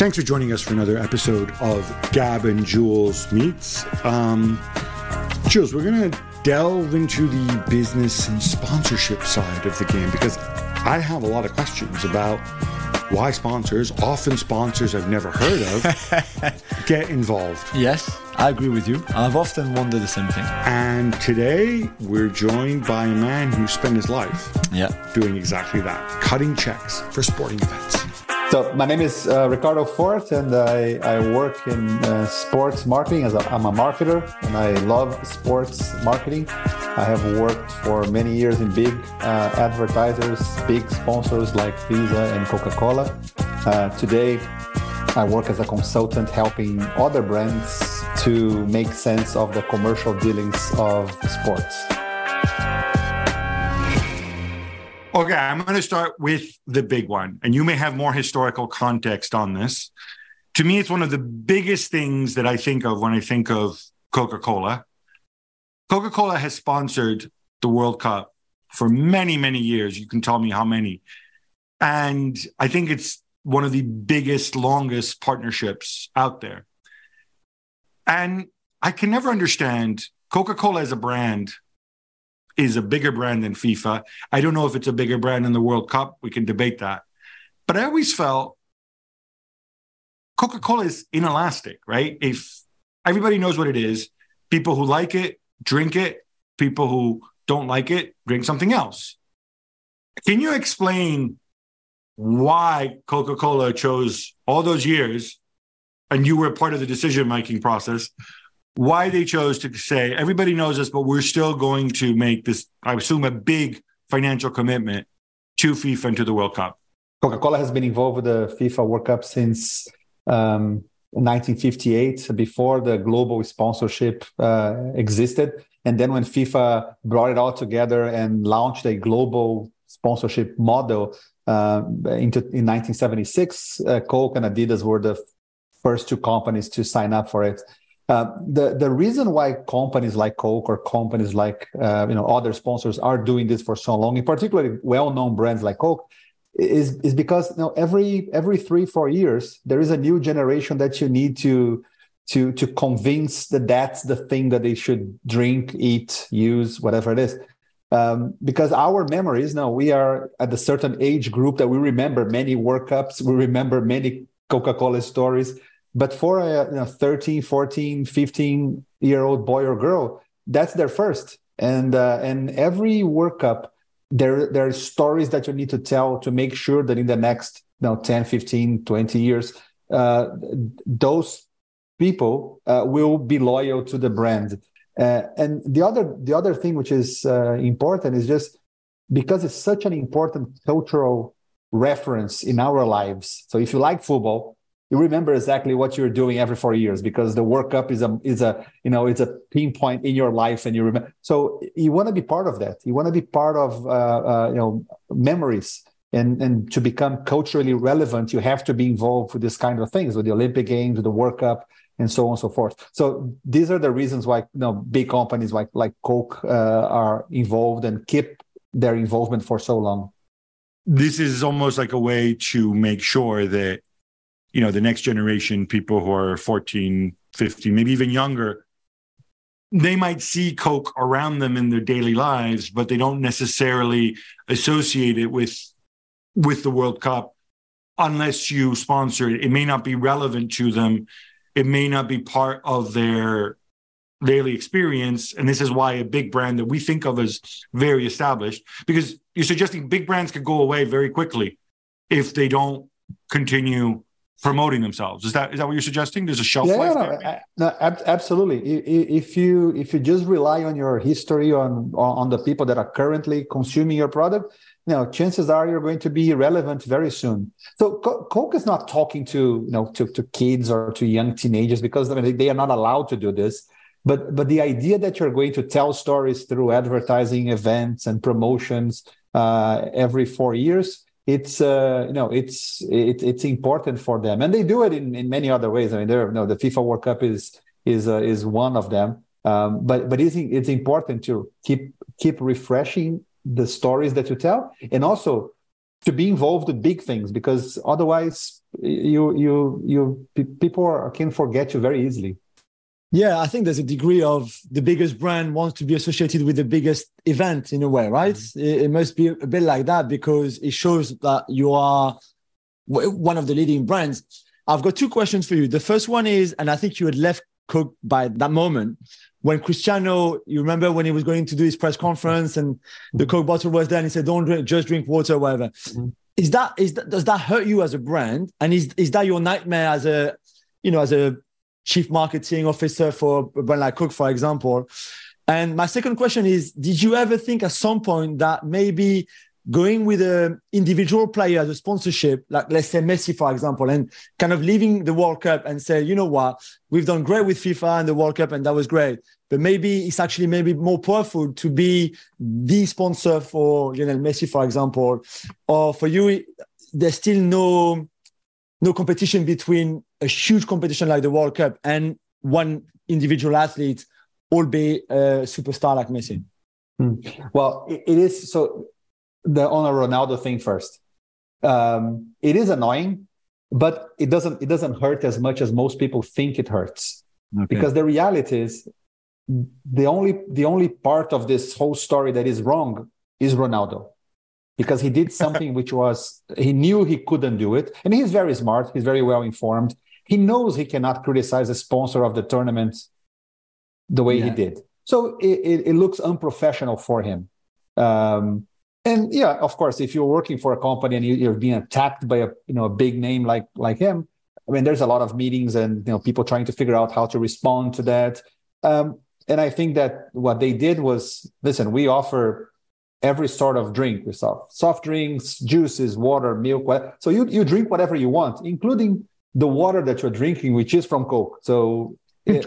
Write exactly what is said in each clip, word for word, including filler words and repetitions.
Thanks for joining us for another episode of Gab and Jules Meets. Um, Jules, we're going to delve into the business and sponsorship side of the game because I have a lot of questions about why sponsors, often sponsors I've never heard of, get involved. Yes, I agree with you. I've often wondered the same thing. And today we're joined by a man who spent his life yeah. doing exactly that, cutting checks for sporting events. So my name is uh, Ricardo Fort, and I, I work in uh, sports marketing. As a, I'm a marketer, and I love sports marketing. I have worked for many years in big uh, advertisers, big sponsors like Visa and Coca-Cola. Uh, today, I work as a consultant helping other brands to make sense of the commercial dealings of sports. Okay, I'm going to start with the big one, and you may have more historical context on this. To me, it's one of the biggest things that I think of when I think of Coca-Cola. Coca-Cola has sponsored the World Cup for many, many years. You can tell me how many. And I think it's one of the biggest, longest partnerships out there. And I can never understand Coca-Cola as a brand is a bigger brand than FIFA. I don't know if it's a bigger brand than the World Cup. We can debate that. But I always felt Coca-Cola is inelastic, right? If everybody knows what it is, people who like it, drink it. People who don't like it, drink something else. Can you explain why Coca-Cola chose all those years, and you were part of the decision-making process, why they chose to say, everybody knows this, but we're still going to make this, I assume, a big financial commitment to FIFA and to the World Cup? Coca-Cola has been involved with the FIFA World Cup since um, nineteen fifty-eight, before the global sponsorship uh, existed. And then when FIFA brought it all together and launched a global sponsorship model uh, into, in nineteen seventy-six, uh, Coke and Adidas were the first two companies to sign up for it. Uh, the the reason why companies like Coke or companies like uh, you know other sponsors are doing this for so long, in particular well-known brands like Coke, is is because you know every every three four years there is a new generation that you need to to to convince that that's the thing that they should drink, eat, use, whatever it is. Um, because our memories, now we are at a certain age group that we remember many World Cups, we remember many Coca-Cola stories. But for a you know, thirteen, fourteen, fifteen-year-old boy or girl, that's their first. And uh, and every World Cup, there, there are stories that you need to tell to make sure that in the next you know, ten, fifteen, twenty years, uh, those people uh, will be loyal to the brand. Uh, and the other, the other thing which is uh, important is just because it's such an important cultural reference in our lives. So if you like football, you remember exactly what you're doing every four years because the World Cup is a is a you know it's a pinpoint in your life, and you remember. So you want to be part of that. You want to be part of uh, uh, you know memories, and and to become culturally relevant, you have to be involved with this kind of things, with the Olympic Games, with the World Cup, and so on and so forth. So these are the reasons why you know big companies like like Coke uh, are involved and keep their involvement for so long. This is almost like a way to make sure that, you know, the next generation, people who are fourteen, fifteen, maybe even younger, they might see Coke around them in their daily lives, but they don't necessarily associate it with, with the World Cup unless you sponsor it. It may not be relevant to them. It may not be part of their daily experience. And this is why a big brand that we think of as very established, because you're suggesting big brands could go away very quickly if they don't continue promoting themselves. Is that is that what you're suggesting? There's a shelf yeah, life no, there? No, absolutely. If you if you just rely on your history, on on the people that are currently consuming your product, you know, chances are you're going to be irrelevant very soon. So Coke is not talking to you know to, to kids or to young teenagers because I mean, they are not allowed to do this. But but the idea that you're going to tell stories through advertising events and promotions uh, every four years. It's uh, you know it's it, it's important for them, and they do it in, in many other ways. I mean, there you know, the FIFA World Cup is is uh, is one of them. Um, but but it's it's important to keep keep refreshing the stories that you tell, and also to be involved with big things, because otherwise you you you people are, can forget you very easily. Yeah, I think there's a degree of the biggest brand wants to be associated with the biggest event in a way, right? Mm-hmm. It, it must be a bit like that because it shows that you are one of the leading brands. I've got two questions for you. The first one is, and I think you had left Coke by that moment, when Cristiano, you remember when he was going to do his press conference and the Coke bottle was there and he said, don't drink, just drink water, or whatever. Mm-hmm. Is that, is that, does that hurt you as a brand? And is, is that your nightmare as a, you know, as a chief marketing officer for a brand like Coke, for example? And my second question is, did you ever think at some point that maybe going with an individual player as a sponsorship, like let's say Messi, for example, and kind of leaving the World Cup and say, you know what, we've done great with FIFA and the World Cup and that was great, but maybe it's actually maybe more powerful to be the sponsor for Lionel Messi, for example, or for you, there's still no, no competition between a huge competition like the World Cup and one individual athlete, albeit a superstar like Messi? Hmm. Well, it, it is so. The on a Ronaldo thing first. Um, it is annoying, but it doesn't it doesn't hurt as much as most people think it hurts. Okay. Because the reality is the only the only part of this whole story that is wrong is Ronaldo. Because he did something which was, he knew he couldn't do it. And he's very smart, he's very well informed. He knows he cannot criticize the sponsor of the tournament the way yeah. he did. So it, it, it looks unprofessional for him. Um, And yeah, of course, if you're working for a company and you're being attacked by a you know a big name like like him, I mean, there's a lot of meetings and you know people trying to figure out how to respond to that. Um, and I think that what they did was, listen, we offer every sort of drink. We sell soft drinks, juices, water, milk. So you you drink whatever you want, including the water that you're drinking, which is from Coke. So it,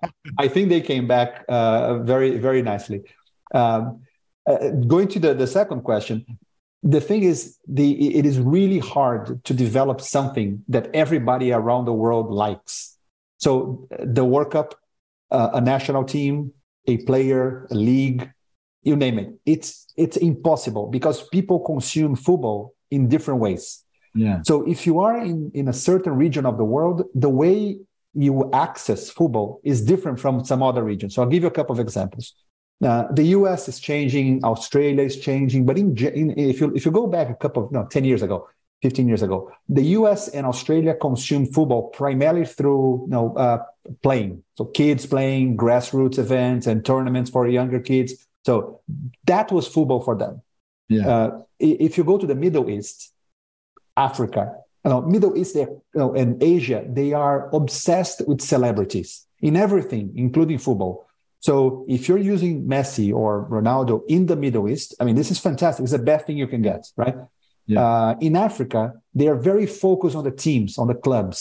I think they came back uh, very very nicely. Um, Uh, going to the, the second question, the thing is, the it is really hard to develop something that everybody around the world likes. So the World Cup, uh, a national team, a player, a league, you name it. It's it's impossible because people consume football in different ways. Yeah. So if you are in, in a certain region of the world, the way you access football is different from some other regions. So I'll give you a couple of examples. Uh, the U S is changing, Australia is changing, but in, in, if you if you go back a couple of no ten years ago, fifteen years ago, the U S and Australia consumed football primarily through you know uh, playing, so kids playing, grassroots events and tournaments for younger kids. So that was football for them. Yeah. Uh, if you go to the Middle East, Africa, you know, Middle East you know, and Asia, they are obsessed with celebrities in everything, including football. So if you're using Messi or Ronaldo in the Middle East, I mean, this is fantastic. It's the best thing you can get, right? Yeah. Uh, in Africa, they are very focused on the teams, on the clubs.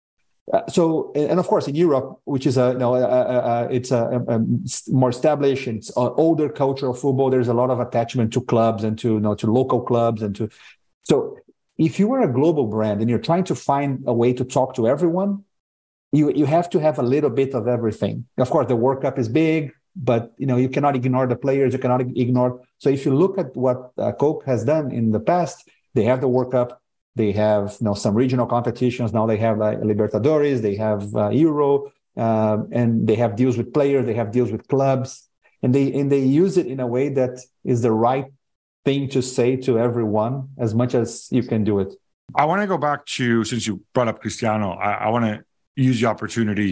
Uh, so, and of course, in Europe, which is a, you know, a, a, a, it's a, a more established, it's an older culture of football. There's a lot of attachment to clubs and to, you know, to local clubs and to. So, if you are a global brand and you're trying to find a way to talk to everyone, You you have to have a little bit of everything. Of course, the World Cup is big, but you know you cannot ignore the players. You cannot ignore. So if you look at what uh, Coke has done in the past, they have the World Cup. They have you know some regional competitions. Now they have like Libertadores. They have uh, Euro, uh, and they have deals with players. They have deals with clubs, and they and they use it in a way that is the right thing to say to everyone as much as you can do it. I want to go back to, since you brought up Cristiano, I, I want to use the opportunity.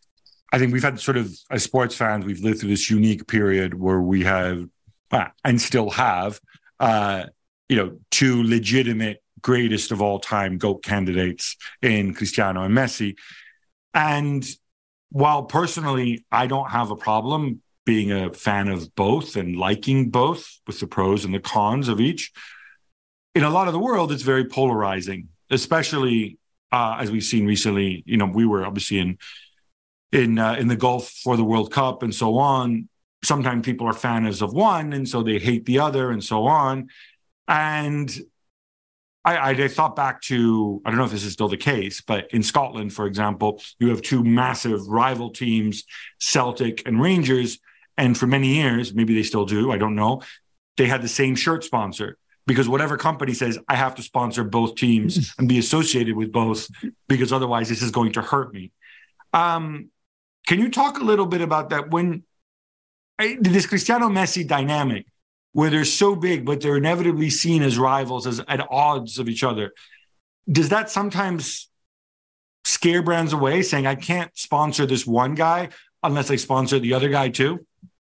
I think we've had sort of, as sports fans, we've lived through this unique period where we have, uh, and still have, uh, you know, two legitimate greatest of all time GOAT candidates in Cristiano and Messi. And while personally, I don't have a problem being a fan of both and liking both with the pros and the cons of each, in a lot of the world, it's very polarizing, especially Uh, as we've seen recently. You know, we were obviously in in uh, in the Gulf for the World Cup and so on. Sometimes people are fans of one, and so they hate the other, and so on. And I, I, I thought back to, I don't know if this is still the case, but in Scotland, for example, you have two massive rival teams, Celtic and Rangers, and for many years, maybe they still do, I don't know, they had the same shirt sponsor. because whatever company says, I have to sponsor both teams and be associated with both, because otherwise this is going to hurt me. Um, can you talk a little bit about that? When this Cristiano Messi dynamic, where they're so big, but they're inevitably seen as rivals, as at odds of each other, does that sometimes scare brands away, saying, I can't sponsor this one guy unless I sponsor the other guy too?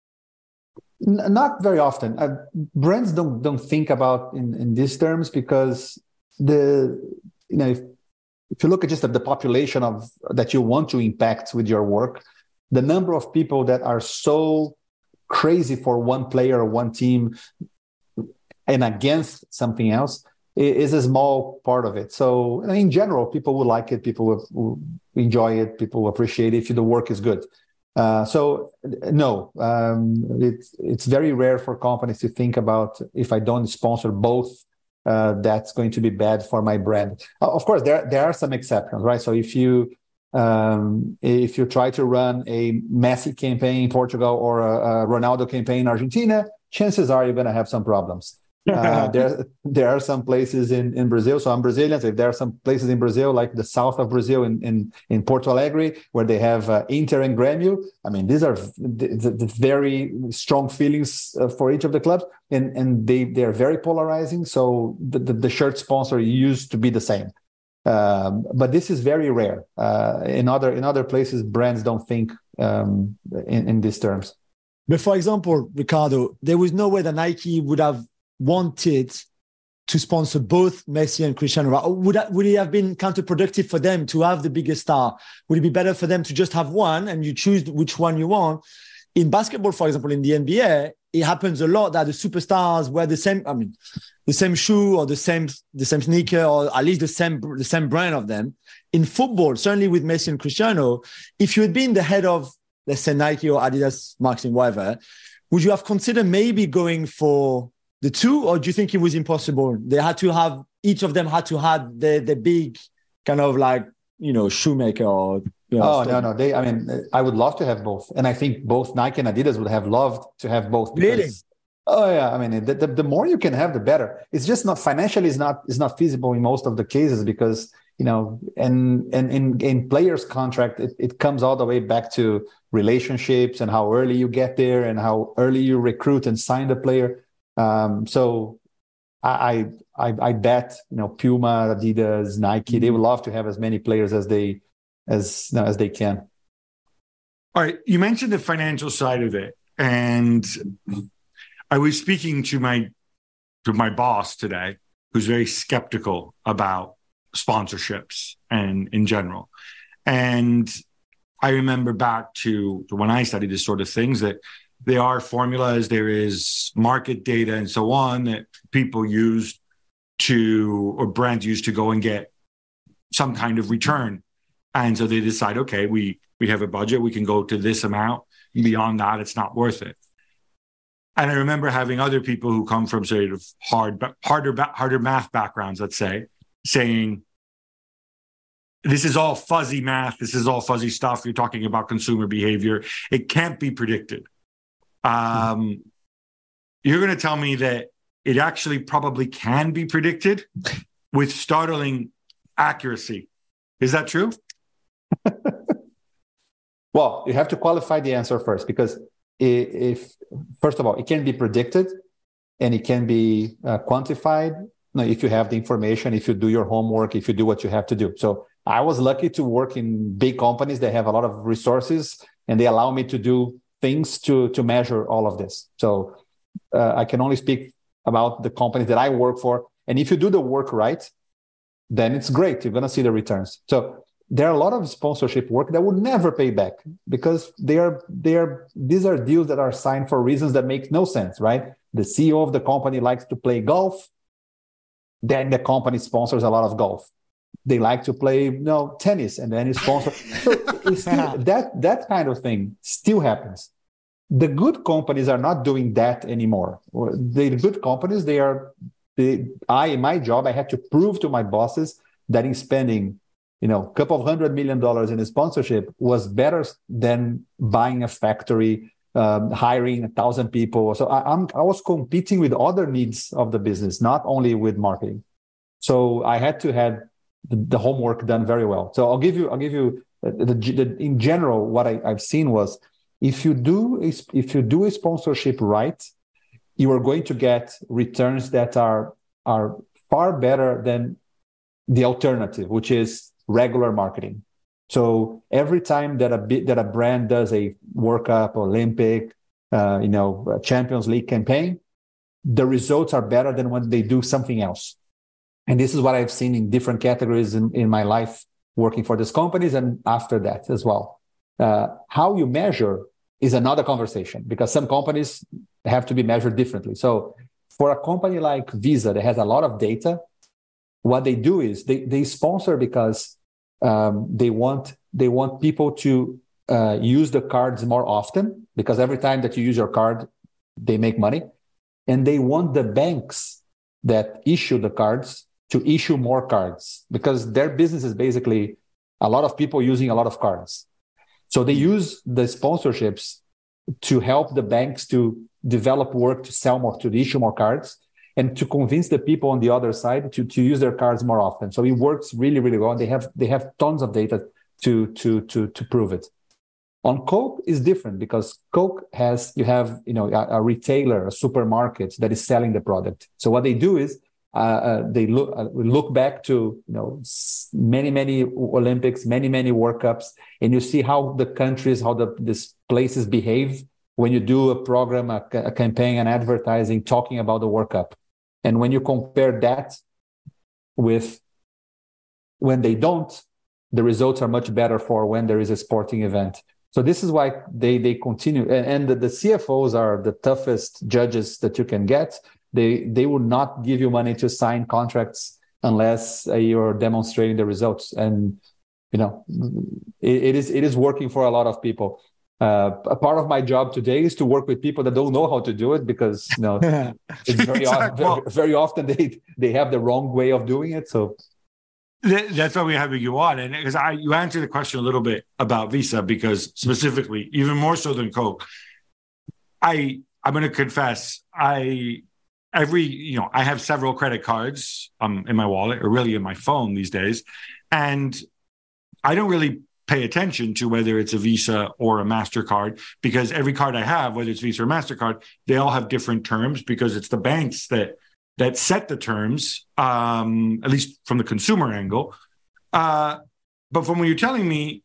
N- not very often. Uh, brands don't don't think about in, in these terms, because the you know if, if you look at just the, the population of that you want to impact with your work, the number of people that are so crazy for one player or one team and against something else is a small part of it. So in general, people will like it, people will, will enjoy it, people will appreciate it if the work is good. Uh, so no, um, it's it's very rare for companies to think about, if I don't sponsor both, uh, that's going to be bad for my brand. Uh, of course, there there are some exceptions, right? So if you um, if you try to run a Messi campaign in Portugal or a, a Ronaldo campaign in Argentina, chances are you're going to have some problems. Uh, there, there are some places in, in Brazil. So I'm Brazilian. So if there are some places in Brazil, like the south of Brazil, in, in, in Porto Alegre, where they have uh, Inter and Grêmio. I mean, these are the, the, the very strong feelings uh, for each of the clubs, and and they they are very polarizing. So the, the, the shirt sponsor used to be the same, um, but this is very rare. Uh, in other in other places, brands don't think um, in, in these terms. But for example, Ricardo, there was no way that Nike would have wanted to sponsor both Messi and Cristiano Ronaldo. Would that, would it have been counterproductive for them to have the biggest star? Would it be better for them to just have one and you choose which one you want? In basketball, for example, in the N B A, it happens a lot that the superstars wear the same, I mean, the same shoe or the same the same sneaker, or at least the same the same brand of them. In football, certainly with Messi and Cristiano, if you had been the head of, let's say, Nike or Adidas marketing, whatever, would you have considered maybe going for the two, or do you think it was impossible? They had to have, each of them had to have the the big kind of like, you know, shoemaker or, you know, oh, stuff. no, no. They, I mean, I would love to have both. And I think both Nike and Adidas would have loved to have both. Because, really? Oh, yeah. I mean, the, the, the more you can have, the better. It's just not financially is not is not feasible in most of the cases, because, you know, and and in, in players' contract, it, it comes all the way back to relationships and how early you get there and how early you recruit and sign the player. Um, so I, I I bet, you know, Puma, Adidas, Nike, mm-hmm. they would love to have as many players as they as you know, as they can. All right, you mentioned the financial side of it, and I was speaking to my to my boss today, who's very skeptical about sponsorships and in general. And I remember back to, to when I studied this sort of things, that there are formulas, there is market data and so on that people use to, or brands use to go and get some kind of return. And so they decide, okay, we, we have a budget, we can go to this amount. Beyond that, it's not worth it. And I remember having other people who come from sort of hard, harder, harder math backgrounds, let's say, saying, this is all fuzzy math. This is all fuzzy stuff. You're talking about consumer behavior. It can't be predicted. Um, you're going to tell me that it actually probably can be predicted with startling accuracy. Is that true? Well, you have to qualify the answer first, because if, first of all, it can be predicted and it can be uh, quantified. No, if you have the information, if you do your homework, if you do what you have to do. So I was lucky to work in big companies that have a lot of resources, and they allow me to do things to, to measure all of this. So uh, I can only speak about the companies that I work for. And if you do the work right, then it's great. You're going to see the returns. So there are a lot of sponsorship work that would never pay back, because they are, they are, these are deals that are signed for reasons that make no sense, right? The C E O of the company likes to play golf. Then the company sponsors a lot of golf. They like to play, you know, tennis, and then you sponsor. So it's still, that that kind of thing still happens. The good companies are not doing that anymore. The good companies, they are. They, I, in my job, I had to prove to my bosses that in spending, you know, a couple of hundred million dollars in a sponsorship was better than buying a factory um, hiring a thousand people. So I, I'm, I was competing with other needs of the business, not only with marketing. So I had to have the, the homework done very well. So I'll give you, I'll give you the, the, the in general, what I, I've seen was if you do a, if you do a sponsorship right, you are going to get returns that are are far better than the alternative, which is regular marketing. So every time that a bit that a brand does a World Cup, Olympic, uh, you know, Champions League campaign, the results are better than when they do something else. And this is what I've seen in different categories in, in my life working for these companies and after that as well. Uh, how you measure is another conversation because some companies have to be measured differently. So for a company like Visa that has a lot of data, what they do is they, they sponsor because um, they want they want people to uh, use the cards more often because every time that you use your card, they make money. And they want the banks that issue the cards to issue more cards because their business is basically a lot of people using a lot of cards. So they use the sponsorships to help the banks to develop work to sell more, to issue more cards, and to convince the people on the other side to, to use their cards more often. So it works really, really well. They have they have tons of data to to to to prove it. On Coke is different because Coke has you have you know a, a retailer, a supermarket that is selling the product. So what they do is uh, uh, they look uh, look back to you know many many Olympics, many many World Cups, and you see how the countries, how the these places behave when you do a program, a, a campaign, an advertising talking about the World Cup. And when you compare that with when they don't, the results are much better for when there is a sporting event. So this is why they they continue. And, and the, the C F Os are the toughest judges that you can get. They they will not give you money to sign contracts unless uh, you're demonstrating the results. And you know, it, it is it is working for a lot of people. Uh, a part of my job today is to work with people that don't know how to do it because you know it's very, exactly. often, very, very often they they have the wrong way of doing it. So that's why we're having you on, and because I you answered the question a little bit about Visa because specifically, even more so than Coke, I I'm going to confess I every you know I have several credit cards um in my wallet or really in my phone these days, and I don't really pay attention to whether it's a Visa or a MasterCard because every card I have, whether it's Visa or MasterCard, they all have different terms because it's the banks that that set the terms, um, at least from the consumer angle. Uh, but from what you're telling me,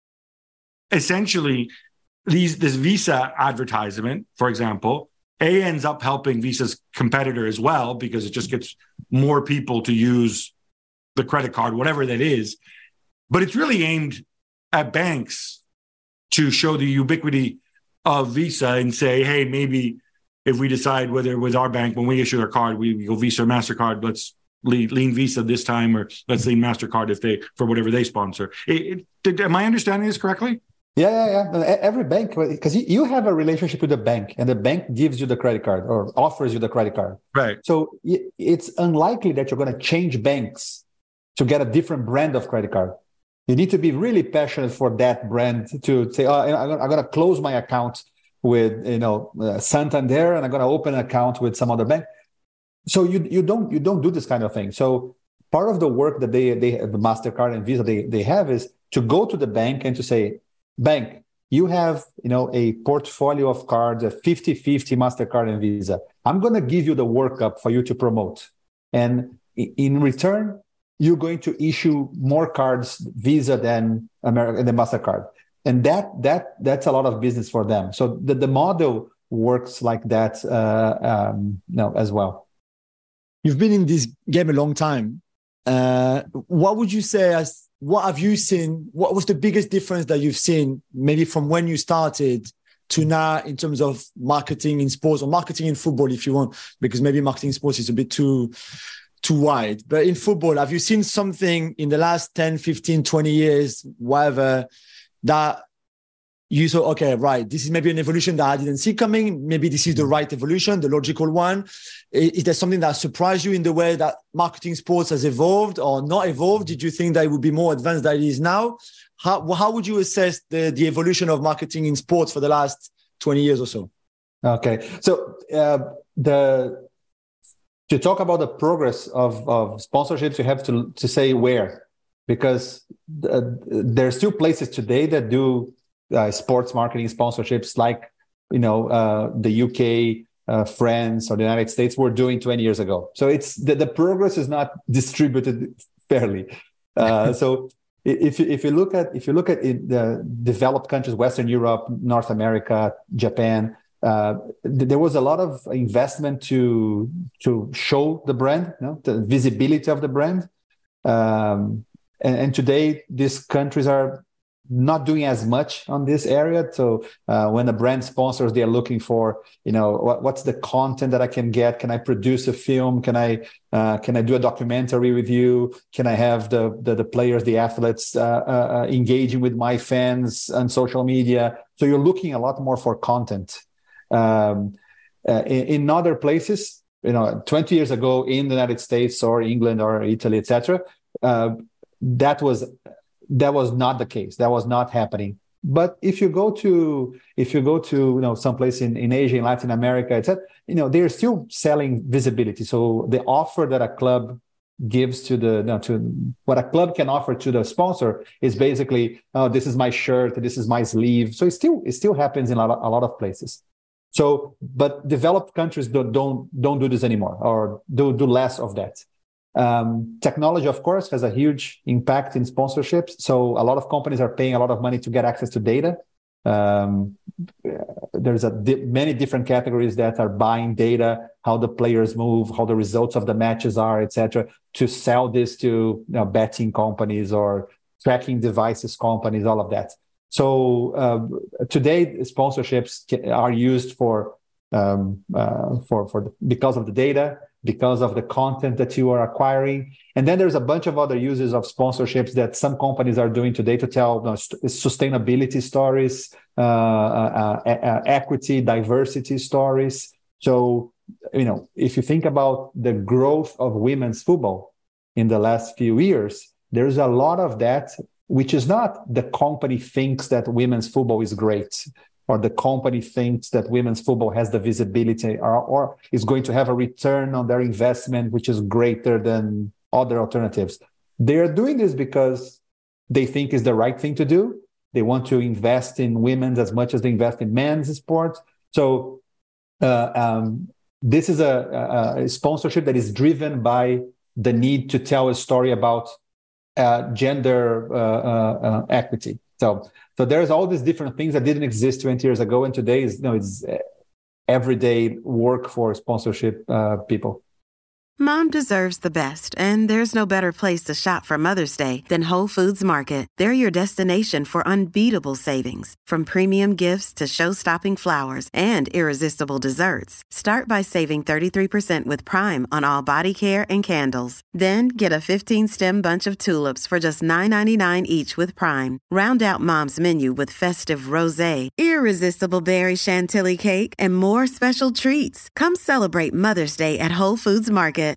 essentially, these this Visa advertisement, for example, A ends up helping Visa's competitor as well because it just gets more people to use the credit card, whatever that is. But it's really aimed at banks to show the ubiquity of Visa and say, hey, maybe if we decide whether with our bank, when we issue our card, we, we go Visa or MasterCard, let's lean, lean Visa this time, or let's lean MasterCard if they, for whatever they sponsor. It, it, did, am I understanding this correctly? Yeah, yeah, yeah. Every bank, because you have a relationship with the bank and the bank gives you the credit card or offers you the credit card. Right. So it's unlikely that you're going to change banks to get a different brand of credit card. You need to be really passionate for that brand to say, oh, I'm going to close my account with, you know, uh, Santander, and I'm going to open an account with some other bank. So you you don't you don't do this kind of thing. So part of the work that they they the MasterCard and Visa they they have is to go to the bank and to say, bank, you have you know a portfolio of cards, a fifty-fifty MasterCard and Visa. I'm going to give you the World Cup for you to promote, and in return, you're going to issue more cards Visa than American than MasterCard. And that that that's a lot of business for them. So the, the model works like that uh, um, no, as well. You've been in this game a long time. Uh, what would you say as what have you seen? What was the biggest difference that you've seen maybe from when you started to now in terms of marketing in sports or marketing in football, if you want, because maybe marketing in sports is a bit too too wide. But in football, have you seen something in the last ten, fifteen, twenty years, whatever, that you thought, okay, right, this is maybe an evolution that I didn't see coming. Maybe this is the right evolution, the logical one. Is, is there something that surprised you in the way that marketing sports has evolved or not evolved? Did you think that it would be more advanced than it is now? How, how would you assess the, the evolution of marketing in sports for the last twenty years or so. Okay. So uh, the to talk about the progress of, of sponsorships, you have to, to say where, because uh, there are still places today that do uh, sports marketing sponsorships like, you know, uh, the U K, uh, France, or the United States were doing twenty years ago. So it's the, the progress is not distributed fairly. Uh, so if you, if you look at if you look at it, the developed countries, Western Europe, North America, Japan, uh, th- there was a lot of investment to to show the brand, you know, the visibility of the brand. Um, and, and today, these countries are not doing as much on this area. So uh, when a brand sponsors, they are looking for, you know, what, what's the content that I can get? Can I produce a film? Can I uh, can I do a documentary with you? Can I have the the, the players, the athletes uh, uh, engaging with my fans on social media? So you're looking a lot more for content. Um, uh, in, in other places, you know, twenty years ago in the United States or England or Italy, et cetera, uh, that was That was not the case. That was not happening. But if you go to if you go to you know someplace in, in Asia, in Latin America, et cetera, you know they're still selling visibility. So the offer that a club gives to the you know, to what a club can offer to the sponsor is basically, oh, this is my shirt, this is my sleeve. So it still it still happens in a lot, a lot of places. So, but developed countries don't don't don't do this anymore, or do do less of that. Um, technology, of course, has a huge impact in sponsorships. So a lot of companies are paying a lot of money to get access to data. Um, there's a di- many different categories that are buying data, how the players move, how the results of the matches are, et cetera, to sell this to you know, betting companies or tracking devices companies, all of that. So uh, today, sponsorships are used for um, uh, for for the, because of the data, because of the content that you are acquiring. And then there's a bunch of other uses of sponsorships that some companies are doing today to tell you know, st- sustainability stories, uh, uh, uh, equity, diversity stories. So, you know, if you think about the growth of women's football in the last few years, there's a lot of that, which is not the company thinks that women's football is great, or the company thinks that women's football has the visibility or, or is going to have a return on their investment, which is greater than other alternatives. They are doing this because they think is the right thing to do. They want to invest in women's as much as they invest in men's sports. So uh, um, this is a, a sponsorship that is driven by the need to tell a story about uh, gender uh, uh, uh, equity. So, so there's all these different things that didn't exist twenty years ago, and today is, you know, it's everyday work for sponsorship uh, people. Mom deserves the best, and there's no better place to shop for Mother's Day than Whole Foods Market. They're your destination for unbeatable savings, from premium gifts to show-stopping flowers and irresistible desserts. Start by saving thirty-three percent with Prime on all body care and candles. Then get a fifteen-stem bunch of tulips for just nine ninety-nine each with Prime. Round out Mom's menu with festive rosé, irresistible berry chantilly cake, and more special treats. Come celebrate Mother's Day at Whole Foods Market.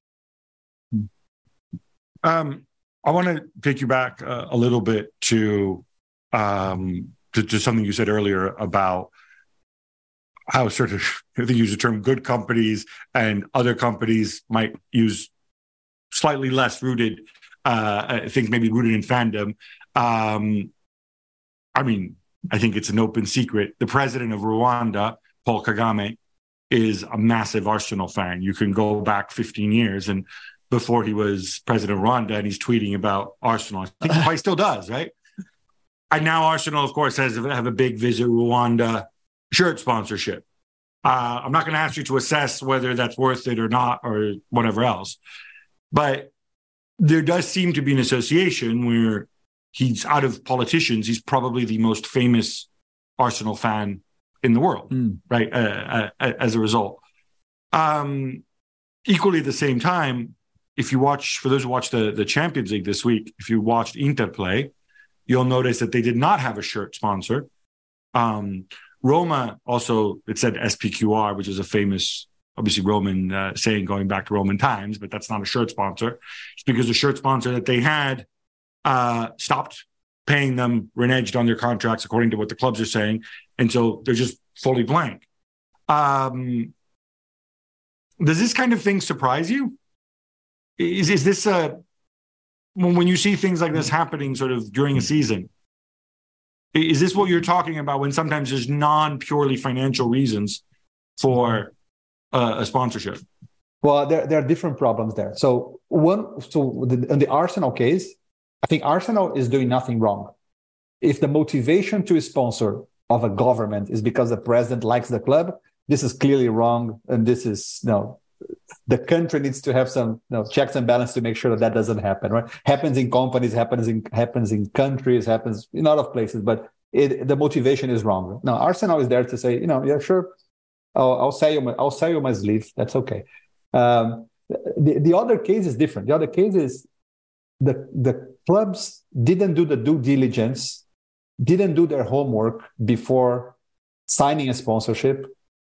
Um, I want to take you back uh, a little bit to, um, to to something you said earlier about how certain, I think you use the term good companies and other companies might use slightly less rooted, uh, things maybe rooted in fandom. Um, I mean, I think it's an open secret. The president of Rwanda, Paul Kagame, is a massive Arsenal fan. You can go back fifteen years and before he was president of Rwanda, and he's tweeting about Arsenal. I think he probably still does, right? And now Arsenal, of course, has have a big Visit Rwanda shirt sponsorship. Uh, I'm not going to ask you to assess whether that's worth it or not or whatever else. But there does seem to be an association where he's, out of politicians, he's probably the most famous Arsenal fan in the world, mm. right, uh, uh, as a result. Um, equally at the same time, if you watch, for those who watch the, the Champions League this week, if you watched Inter play, you'll notice that they did not have a shirt sponsor. Um, Roma also, it said S P Q R, which is a famous, obviously Roman uh, saying going back to Roman times, but that's not a shirt sponsor. It's because the shirt sponsor that they had uh, stopped paying them, reneged on their contracts according to what the clubs are saying. And so they're just fully blank. Um, does this kind of thing surprise you? Is is this a when when you see things like this happening sort of during a season? Is this what you're talking about when sometimes there's non-purely financial reasons for uh, a sponsorship? Well, there, there are different problems there. So one, so the, in the Arsenal case, I think Arsenal is doing nothing wrong. If the motivation to sponsor of a government is because the president likes the club, this is clearly wrong. And this is, you know, the country needs to have some, you know, checks and balance to make sure that that doesn't happen, right? Happens in companies, happens in happens in countries, happens in a lot of places, but it, the motivation is wrong. Now, Arsenal is there to say, you know, yeah, sure, I'll, I'll sell you my, I'll sell you my sleeve. That's okay. Um, the, the other case is different. The other case is the, the clubs didn't do the due diligence, didn't do their homework before signing a sponsorship,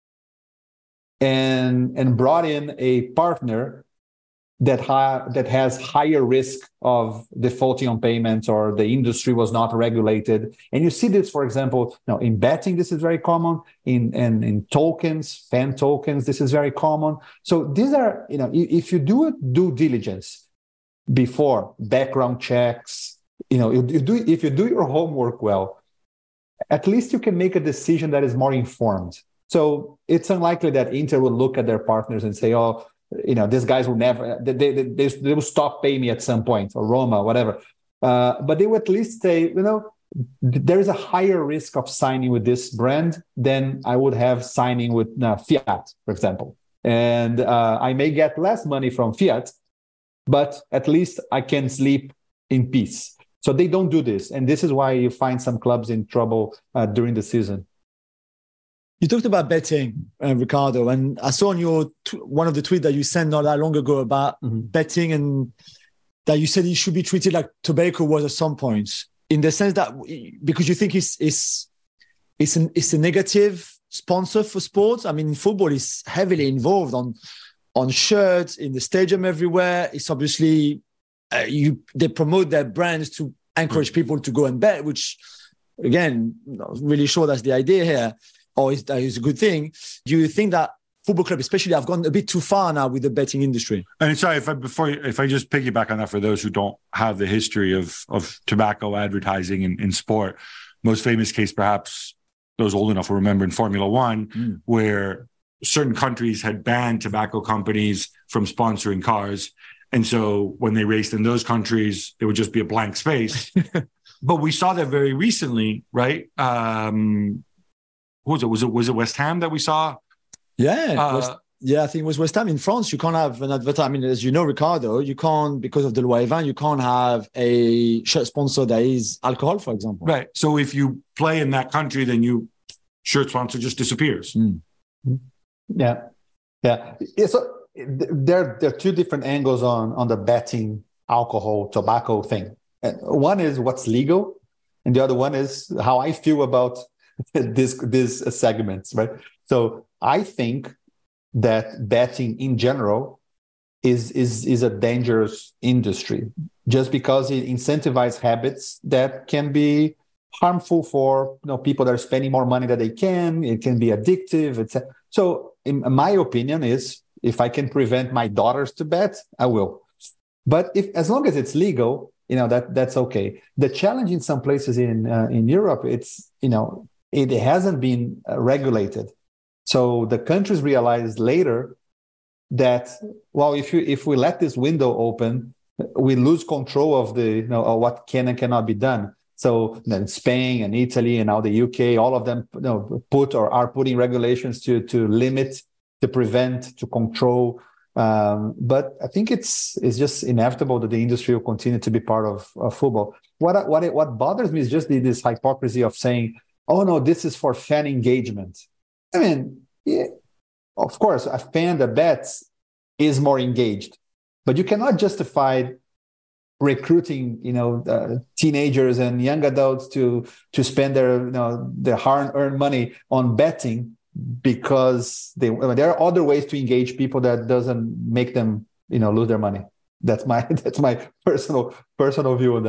and, and brought in a partner that, ha- that has higher risk of defaulting on payments, or the industry was not regulated. And you see this, for example, you know, in betting, this is very common. In, in, in tokens, fan tokens, this is very common. So these are, you know, if you do a due diligence before, background checks, you know, you, you do, if you do your homework well, at least you can make a decision that is more informed. So it's unlikely that Inter will look at their partners and say, oh, you know, these guys will never, they, they, they, they will stop paying me at some point, or Roma, whatever. Uh, but they will at least say, you know, there is a higher risk of signing with this brand than I would have signing with uh, Fiat, for example. And uh, I may get less money from Fiat, but at least I can sleep in peace. So they don't do this. And this is why you find some clubs in trouble uh, during the season. You talked about betting, uh, Ricardo, and I saw on your t- one of the tweets that you sent not that long ago about mm-hmm. betting, and that you said it should be treated like tobacco was at some points, in the sense that because you think it's it's it's an it's a negative sponsor for sports. I mean, football is heavily involved on on shirts in the stadium everywhere. It's obviously uh, you they promote their brands to encourage mm-hmm. people to go and bet, which again, not really sure that's the idea here. Or is that is a good thing? Do you think that football clubs, especially, have gone a bit too far now with the betting industry? And sorry, if I before if I just piggyback on that for those who don't have the history of of tobacco advertising in, in sport, most famous case perhaps those old enough will remember in Formula One, mm. where certain countries had banned tobacco companies from sponsoring cars, and so when they raced in those countries, it would just be a blank space. But we saw that very recently, right? Um, What was it? Was it was it West Ham that we saw? Yeah, uh, West, yeah. I think it was West Ham in France. You can't have an advertisement. I mean, as you know, Ricardo, you can't, because of the loi Evin, you can't have a shirt sponsor that is alcohol, for example. Right. So if you play in that country, then your shirt sponsor just disappears. Mm. Yeah, yeah. yeah so there, there are two different angles on on the betting alcohol tobacco thing. One is what's legal, and the other one is how I feel about this these segments, right? So I think that betting in general is is is a dangerous industry, just because it incentivizes habits that can be harmful for, you know, people that are spending more money than they can. It can be addictive, et cetera. So in my opinion is, if I can prevent my daughters to bet, I will. But if as long as it's legal, you know, that that's okay. The challenge in some places in uh, in Europe, it's, you know, it hasn't been uh, regulated. So the countries realized later that, well, if you if we let this window open, we lose control of the, you know, of what can and cannot be done. So then Spain and Italy and now the U K, all of them, you know, put or are putting regulations to to limit, to prevent, to control. Um, but I think it's it's just inevitable that the industry will continue to be part of, of football. What what what bothers me is just the, this hypocrisy of saying, oh, no, this is for fan engagement. I mean, yeah, of course, a fan that bets is more engaged, but you cannot justify recruiting, you know, uh, teenagers and young adults to to spend their, you know, their hard-earned money on betting, because they I mean, there are other ways to engage people that doesn't make them, you know, lose their money. That's my that's my personal personal view on that.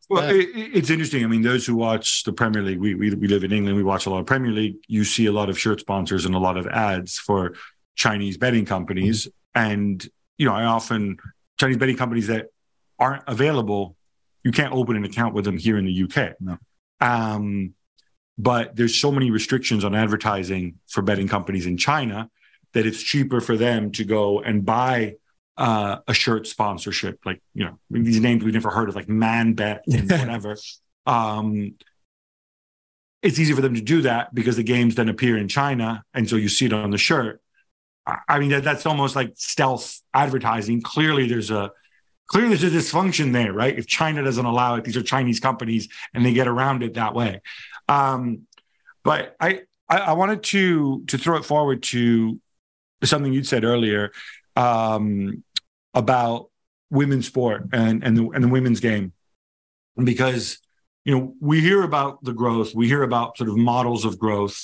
Well, Yeah. it, it's interesting. I mean, those who watch the Premier League, we, we we live in England, we watch a lot of Premier League. You see a lot of shirt sponsors and a lot of ads for Chinese betting companies. Mm-hmm. And, you know, I often, Chinese betting companies that aren't available, you can't open an account with them here in the U K. No. Um, but there's so many restrictions on advertising for betting companies in China that it's cheaper for them to go and buy Uh, a shirt sponsorship, like, you know, these names we've never heard of, like ManBet and whatever. um, it's easy for them to do that because the games then appear in China, and so you see it on the shirt. I, I mean, that, that's almost like stealth advertising. Clearly, there's a clearly there's a dysfunction there, right? If China doesn't allow it, these are Chinese companies, and they get around it that way. Um, but I, I I wanted to to throw it forward to something you'd said earlier. Um, about women's sport and, and, the, and the women's game. Because, you know, we hear about the growth, we hear about sort of models of growth.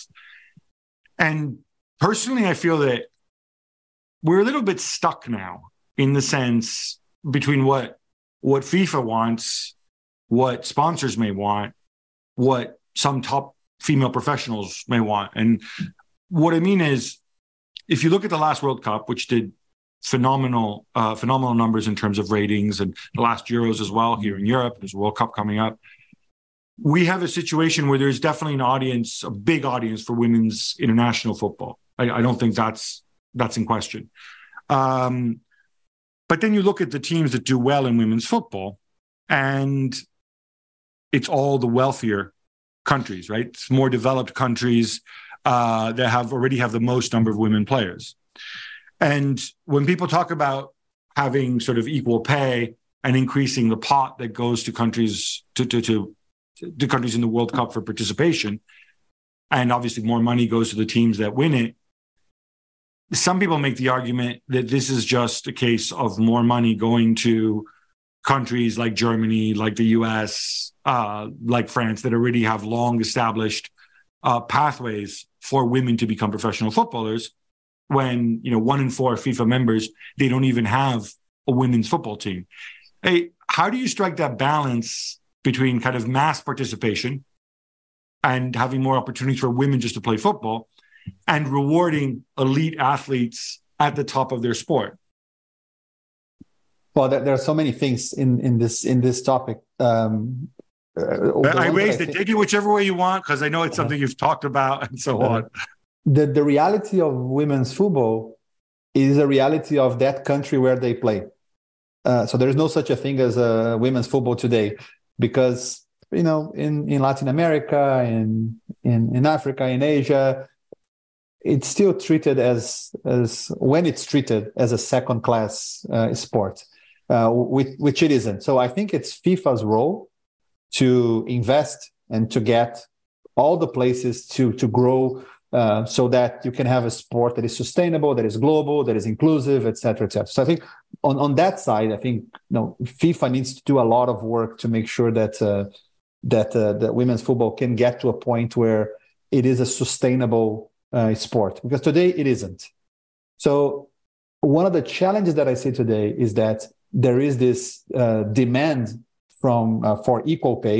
And personally, I feel that we're a little bit stuck now in the sense between what, what FIFA wants, what sponsors may want, what some top female professionals may want. And what I mean is, if you look at the last World Cup, which did phenomenal, uh, phenomenal numbers in terms of ratings, and the last Euros as well here in Europe. There's a World Cup coming up. We have a situation where there's definitely an audience, a big audience for women's international football. I, I don't think that's that's in question. Um, but then you look at the teams that do well in women's football, and it's all the wealthier countries, right? It's more developed countries uh, that have already have the most number of women players. And when people talk about having sort of equal pay and increasing the pot that goes to countries to, to, to, to countries in the World Cup for participation, and obviously more money goes to the teams that win it, some people make the argument that this is just a case of more money going to countries like Germany, like the U S, uh, like France, that already have long established uh, pathways for women to become professional footballers. When, you know, one in four FIFA members, they don't even have a women's football team. Hey, how do you strike that balance between kind of mass participation and having more opportunities for women just to play football and rewarding elite athletes at the top of their sport? Well, there, there are so many things in, in this in this topic. Um, uh, I raised it. Take it whichever way you want, because I know it's something you've talked about and so uh, on. The, the reality of women's football is a reality of that country where they play. Uh, so there is no such a thing as a women's football today, because, you know, in, in Latin America, in, in, in Africa, in Asia, it's still treated as, as when it's treated as a second class uh, sport, uh, which, which it isn't. So I think it's FIFA's role to invest and to get all the places to, to grow Uh, so that you can have a sport that is sustainable, that is global, that is inclusive, et cetera, et cetera. So I think on, on that side, I think you know, FIFA needs to do a lot of work to make sure that uh, that uh, that women's football can get to a point where it is a sustainable uh, sport, because today it isn't. So one of the challenges that I see today is that there is this uh, demand from uh, for equal pay.